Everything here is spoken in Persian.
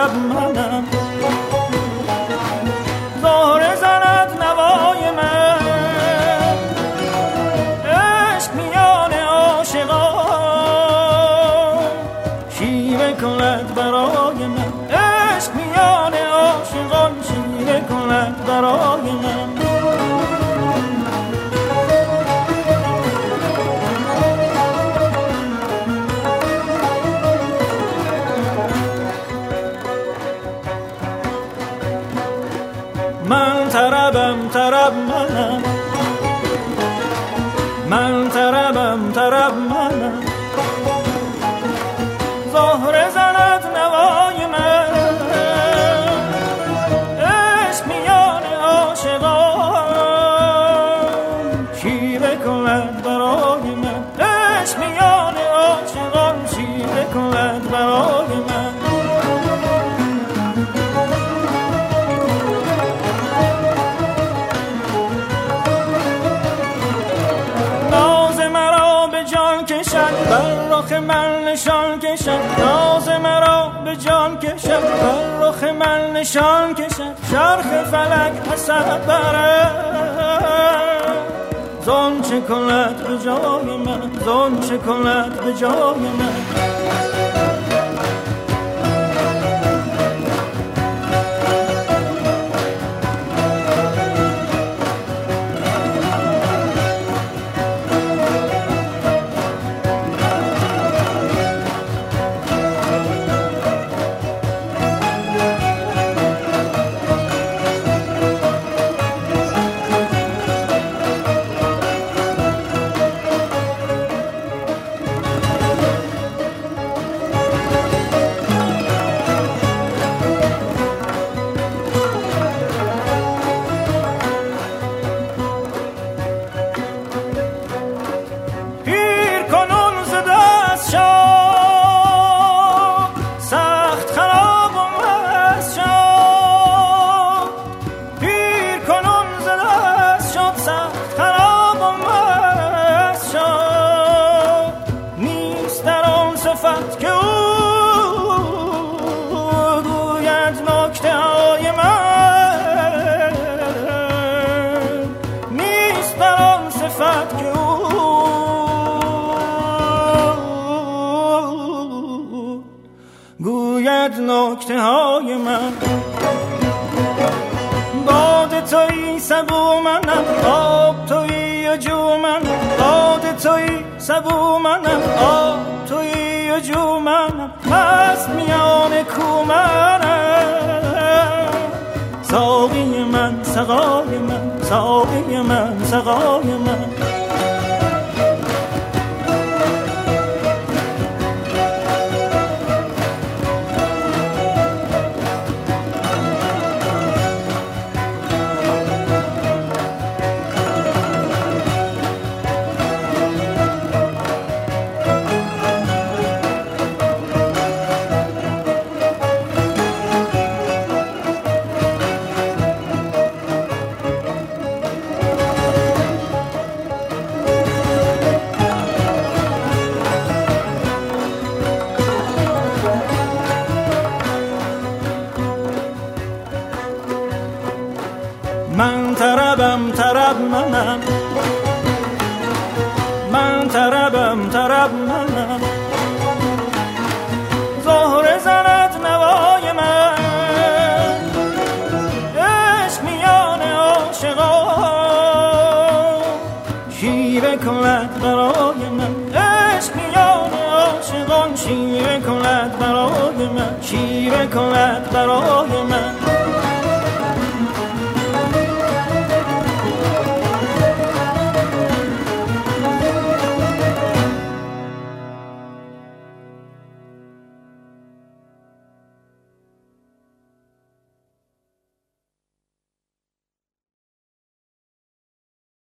طرب منم، زهره زند نوای من، عشق میان عاشقان شیوه کند برای من، عشق میان عاشقان شیوه کند برای من. من طربم طرب منم، من طربم طرب منم، زهره زند نوای من، عشق میان عاشقان شیوه کند برای من، عشق میان عاشقان شیوه کند برای من. بر رخ من نشان کشد، ناز مرا به جان کشد، بر رخ من نشان کشد، چرخ فلک حسد برد، زان چه کند به جای من، زان چه کند به جای من. نکته های من، باد تویی سبو منم، آب تویی و جو منم، باد تویی سبو منم، آب تویی و جو منم، مست میان کو منم، ساقی من سقای من، ساقی من سقای من. من طربم طرب منم، من طربم طرب منم، زهره زند نوای من، عشق میان عاشقان شیوه کند برای من، عشق میان عاشقان شیوه کند برای من، شیوه کند برای من.